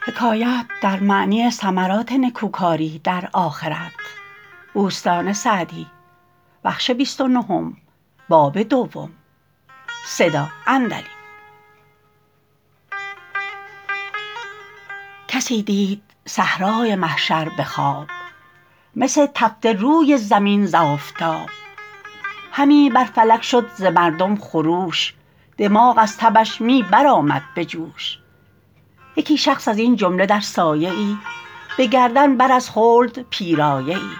حکایت در معنی ثمرات نکوکاری در آخرت. کسی دید صحرای محشر به خواب، مس تفته روی زمین ز آفتاب. همی بر فلک شد ز مردم خروش، دماغ از تبش می برآمد به جوش. یکی شخص ازین جمله در سایه ای، به گردن بر از خلد پیرایه ای.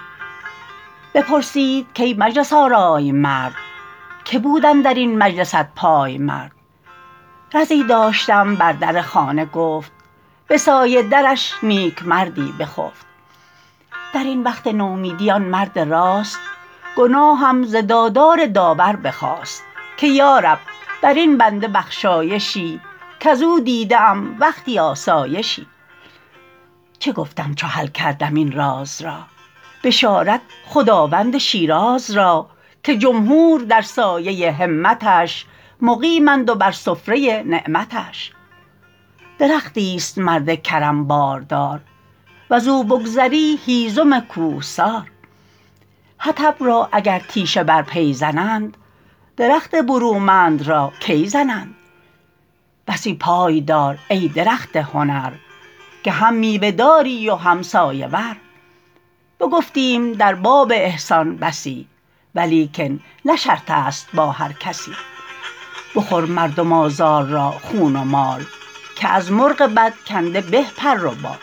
بپرسید کای مجلس آرای مرد، که بود اندرین مجلست پایمرد. رزی داشتم بر در خانه گفت، به سایه درش نیکمردی بخفت. درین وقت نومیدی آن مرد راست، گناهم ز دادار داور بخواست. که یارب برین بنده بخشایشی، کزو دیده ام وقتی آسایشی. چه گفتم چو حل کردم این راز را، بشارت خداوند شیراز را. که جمهور در سایه همتش، مقیمند و بر سفره نعمتش. درختی است مرد کرم باردار، وزو بگذری هیزم کوهسار. حطب را اگر تیشه بر پی زنند، درخت برومند را کی زنند. بسی پای دار ای درخت هنر، که هم میوه داری و هم سایه ور. بگفتیم در باب احسان بسی، ولیکن نه شرط است با هر کسی. بخور مردم آزار را خون و مال، که از مرغ بد کنده به پر و بال.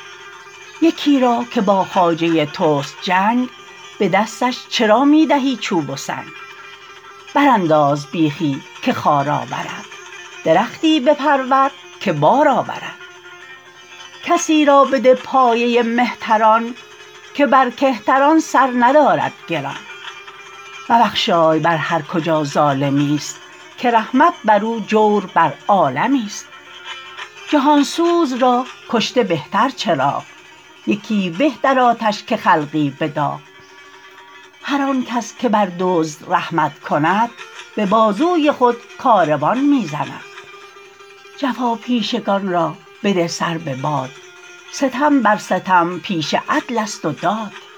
یکی را که با خواجه تست جنگ، به دستش چرا می دهی چوب و سنگ. برانداز بیخی که خار آورد، درختی بپرور که بار آورد. کسی را بده پایه مهتران، که بر کهتران سر ندارد گران. مبخشای بر هر کجا ظالمی است، که رحمت برو جور بر عالمی است. جهانسوز را کشته بهتر چراغ، یکی به در آتش که خلقی به داغ. هر آنکس که بر دزد رحمت کند، به بازوی خود کاروان می زند. جفاپیشگان را بده سر به باد، ستم بر ستم پیشه عدل است و داد.